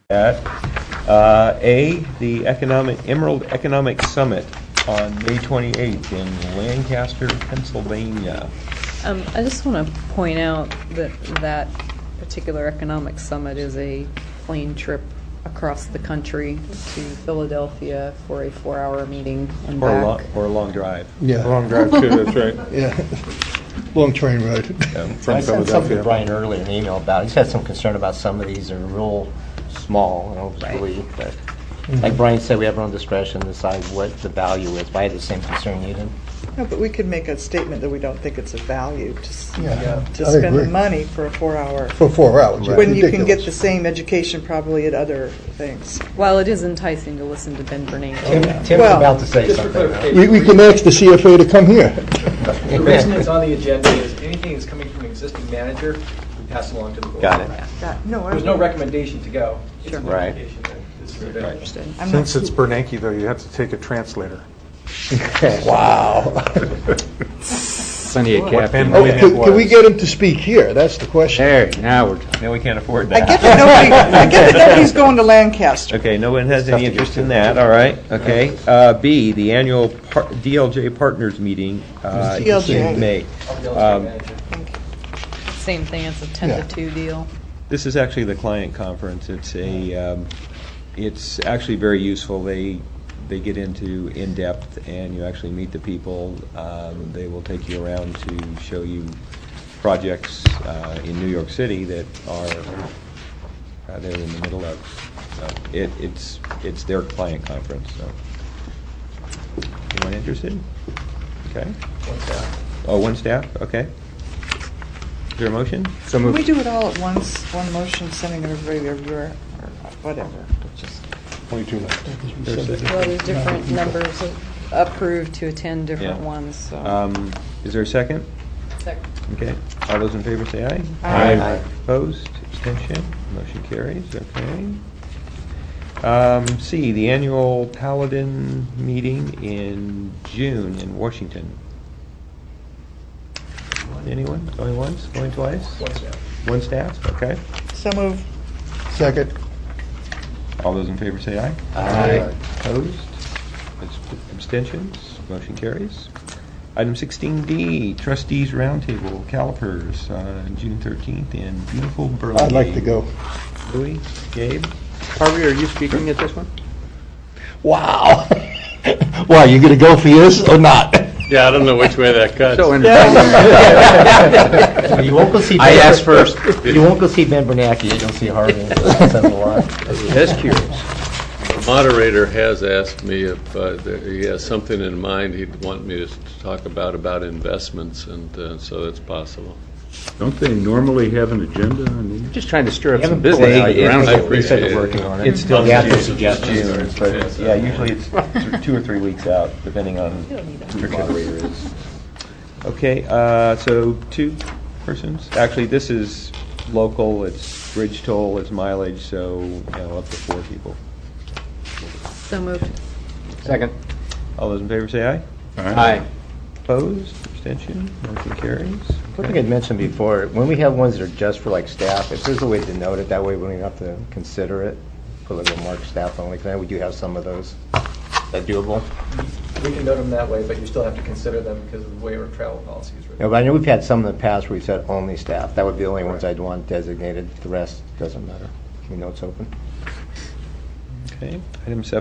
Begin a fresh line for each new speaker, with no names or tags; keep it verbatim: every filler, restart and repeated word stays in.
That. Uh, A, the Economic Emerald Economic Summit on May twenty-eighth in Lancaster, Pennsylvania.
Um, I just want to point out that that particular economic summit is a plane trip across the country to Philadelphia for a four-hour meeting and
Or a,
back.
long, or a long drive.
Yeah.
Long drive too, that's right.
Yeah. Long train ride.
Um,
From
I sent something to
Philadelphia.
Brian earlier in an email about it. He's had some concern about some of these are real small, you know,
Right.
really, but like Brian said, we have our own discretion to decide what the value is. But I had the same concern you did.
No, but we could make a statement that we don't think it's a value to, s-
Yeah,
to
I
spend
agree.
the money for a four-hour,
For four hours. yeah,
when you can get
ridiculous.
the same education probably at other things.
While it is enticing to listen to Ben Bernanke.
Tim, Tim's
Well,
about to say
Just for
something.
clarification,
We, we can ask the C F A to come here.
the reason it's on the agenda is anything that's coming from an existing manager, we pass along to the board.
Got it.
That- No, I-
There's no recommendation to go. It's
Sure.
an
Right.
indication that this is available.
Understood.
I'm not-
Since it's Bernanke, though, you have to take a translator.
Wow.
Plenty of
What
caffeine.
Ben
Oh,
Bernanke
can, can we
was.
get him to speak here? That's the question.
There, now we're talking.
No, we can't afford
I
that.
get that nobody, I get that nobody's going to Lancaster.
Okay, no one has any interest in that, all right, okay. Uh, B, the annual par- D L J Partners Meeting uh,
D L J.
in May.
I'll be able to
Um,
manage it.
Same thing, it's a ten
Yeah.
to two deal.
This is actually the client conference. It's a, um, it's actually very useful. They, they get into in-depth, and you actually meet the people. Um, They will take you around to show you projects uh, in New York City that are uh, they're in the middle of. So it, it's, it's their client conference, so. Anyone interested? Okay.
One staff.
Oh, one staff, okay. Is there a motion?
So
Can we
moved.
do it all at once, one motion, sending everybody everywhere, or whatever? Just-
twenty-two left.
There's a-
Well, there's different numbers approved to attend different
Yeah.
ones, so.
Um, Is there a second?
Second.
Okay. All those in favor say aye.
Aye.
Opposed? Abstention? Motion carries. Okay. Um, C, the annual Paladin meeting in June in Washington. Anyone? Going once? Going twice?
One staff.
One staff? Okay.
So move.
Second.
All those in favor say aye.
Aye.
Opposed? Abs- Abstentions? Motion carries. Item sixteen D, Trustees Roundtable, Calipers, uh, June thirteenth in beautiful Berlin.
I'd like to go.
Louis, Gabe?
Harvey, are you speaking at this one?
Wow. Why, you gonna go for yours or not?
Yeah, I don't know which way that cuts.
So entertaining.
You won't go see.
I
Ben-
asked first.
You won't go see Ben Bernanke. You'll see Harvey. Says a lot.
Just curious.
The moderator has asked me if uh, there- he has something in mind he'd want me to talk about, about investments, and uh, so that's possible.
Don't they normally have an agenda on these?
Just trying to stir up
You
some
haven't
business.
put it-
It-
around
I
it. We
appreciate
said they're
it.
working on it.
It's still
Yeah, after
June,
suggestions.
but yeah, usually it's th- two or three weeks out, depending on who the moderator is. Okay, uh, so two persons. Actually, this is local, it's bridge toll, it's mileage, so, you know, up to four people.
So moved.
Second.
All those in favor say aye.
Aye.
Opposed, abstention, motion carries.
One thing I'd mentioned before, when we have ones that are just for like staff, if there's a way to note it, that way we don't have to consider it, put like a mark staff only, because we do have some of those. Is that doable?
We can note them that way, but you still have to consider them because of the way our travel policy is
No,
written.
but I know we've had some in the past where we said only staff. That would be the only ones I'd want designated. The rest doesn't matter. We know it's open.
Okay, item seven.